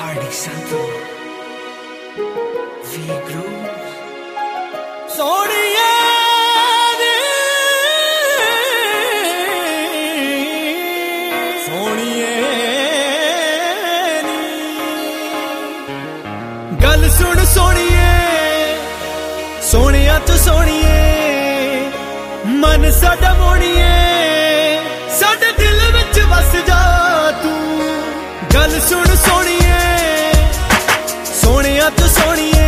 Party Santo V Groove सोनिए सोनिए गल सुन सोनिए सोनिया तू सोनिए मन साडा मोनिए साडे दिल विच वस जा तू गल सुन सोनिए सोनिया तू सोनिए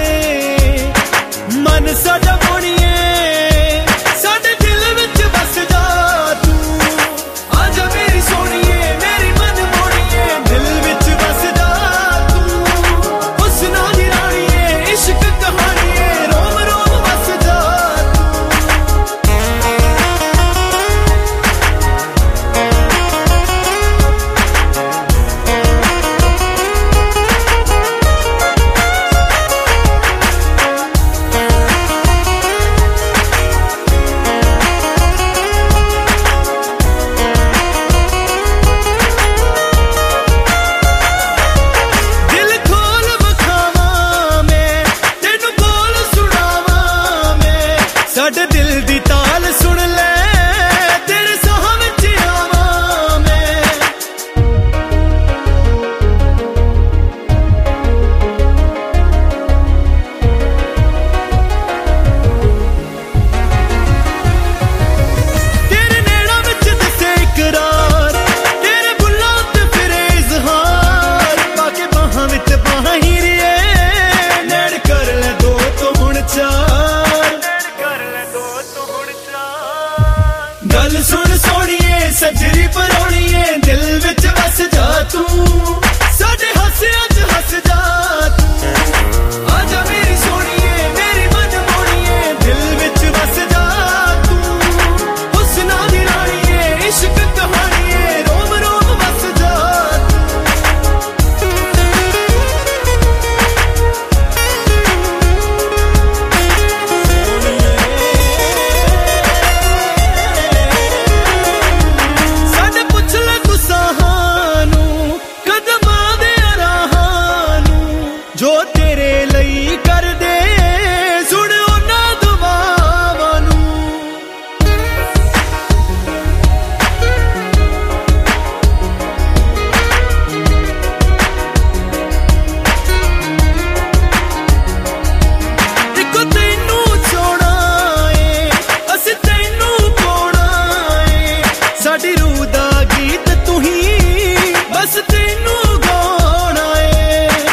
मन साडा मोनिए साडे दिल विच वस जा तू आजा मेरी सोनिए मेरी मन मोनिए दिल विच वस जा तू हुस्ना दी रानीए इश्क कहानीए रोम रोम वस जा साडे दिल दी ताल सुन ले तेरे साह विच आवां मैं तेरे नेड़ा विच दसे इकरार तेरे बुल्लां ते फिरे इज़हार पाके बाहां विच बाहां ही रिए नैण कर ले दो तो हुण चार गल सुन सोनिए सजरी परोणीए दिल विच वस जा तू साडे हासियां च हस जा तू आजा मेरी सोनिए मेरी मन मोनिए दिल विच वस जा तू हुस्ना दी रानीए इश्क कहानीए रोम रोम वस जा जो तेरे लई कर दे सुन उन्हां दुआवां नूं इक्को तैनूं छोड़ा ए असीं तैनूं पाउणा ए साडी रूह दा गीत तू ही बस तैनूं गाउणा ए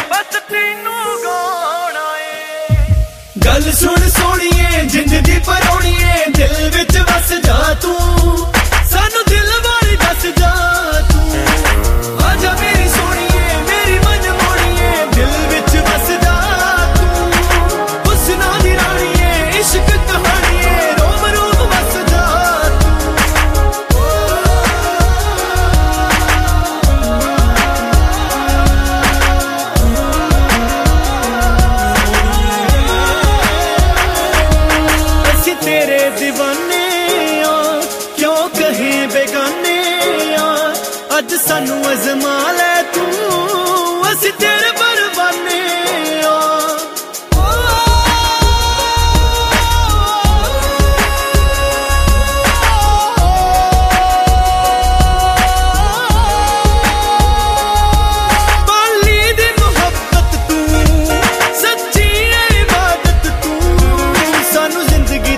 गल सुन सोनिए जिंद दी परोणीए दिल विच वस जा तू सानू दिल वाली दस जा तू आजा मेरी सोनिए मेरी मन मोनिए दिल विच वस जा तू हुस्ना दी रानीए इश्क कहानीए रोम रोम वस जा तेरे दीवाने आ क्यों कहे बेगाने आ अज सानू अजमा ले तू असी तेरे परवाने आ बाली दी मुहब्बत तू सच्ची इबादत तू सानू जिंदगी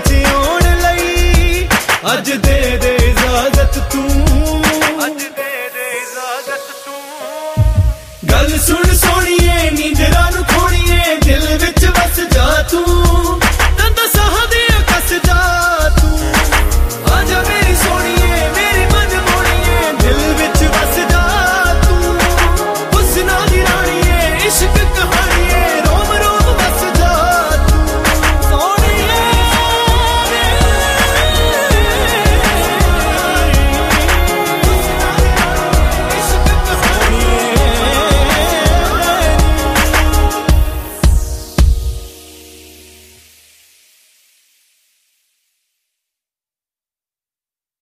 अज दे इजाजत तू गल सुन